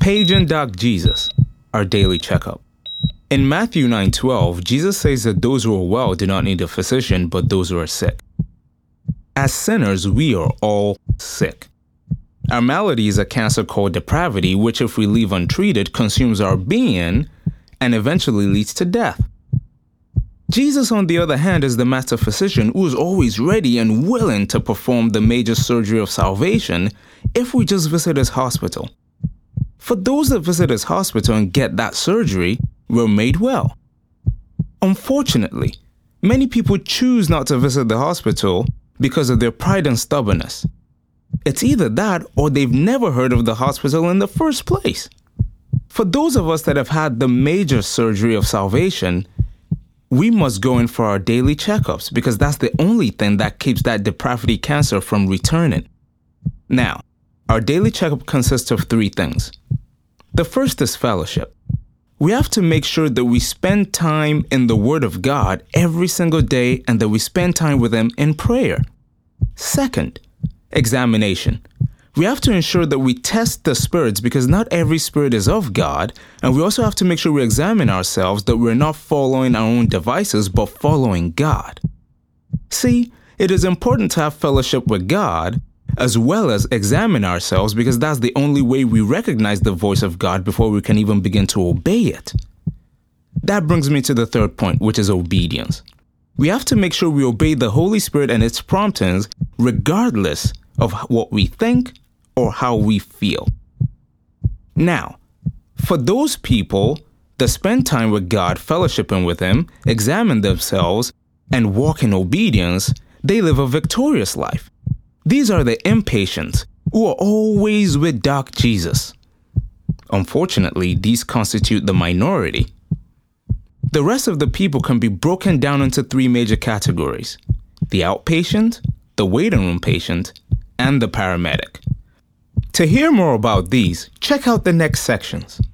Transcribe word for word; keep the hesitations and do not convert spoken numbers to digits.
Paging Doc Jesus, our daily checkup. In Matthew nine twelve, Jesus says that those who are well do not need a physician, but those who are sick. As sinners, we are all sick. Our malady is a cancer called depravity, which if we leave untreated, consumes our being and eventually leads to death. Jesus, on the other hand, is the master physician who is always ready and willing to perform the major surgery of salvation if we just visit his hospital. For those that visit his hospital and get that surgery, we're made well. Unfortunately, many people choose not to visit the hospital because of their pride and stubbornness. It's either that or they've never heard of the hospital in the first place. For those of us that have had the major surgery of salvation, we must go in for our daily checkups because that's the only thing that keeps that depravity cancer from returning. Now, our daily checkup consists of three things. The first is fellowship. We have to make sure that we spend time in the Word of God every single day and that we spend time with Him in prayer. Second, examination. We have to ensure that we test the spirits because not every spirit is of God, and we also have to make sure we examine ourselves that we're not following our own devices but following God. See, it is important to have fellowship with God as well as examine ourselves because that's the only way we recognize the voice of God before we can even begin to obey it. That brings me to the third point, which is obedience. We have to make sure we obey the Holy Spirit and its promptings regardless of what we think or how we feel. Now, for those people that spend time with God, fellowshipping with Him, examine themselves, and walk in obedience, they live a victorious life. These are the impatient who are always with Doc Jesus. Unfortunately, these constitute the minority. The rest of the people can be broken down into three major categories: the outpatient, the waiting room patient, and the paramedic. To hear more about these, check out the next sections.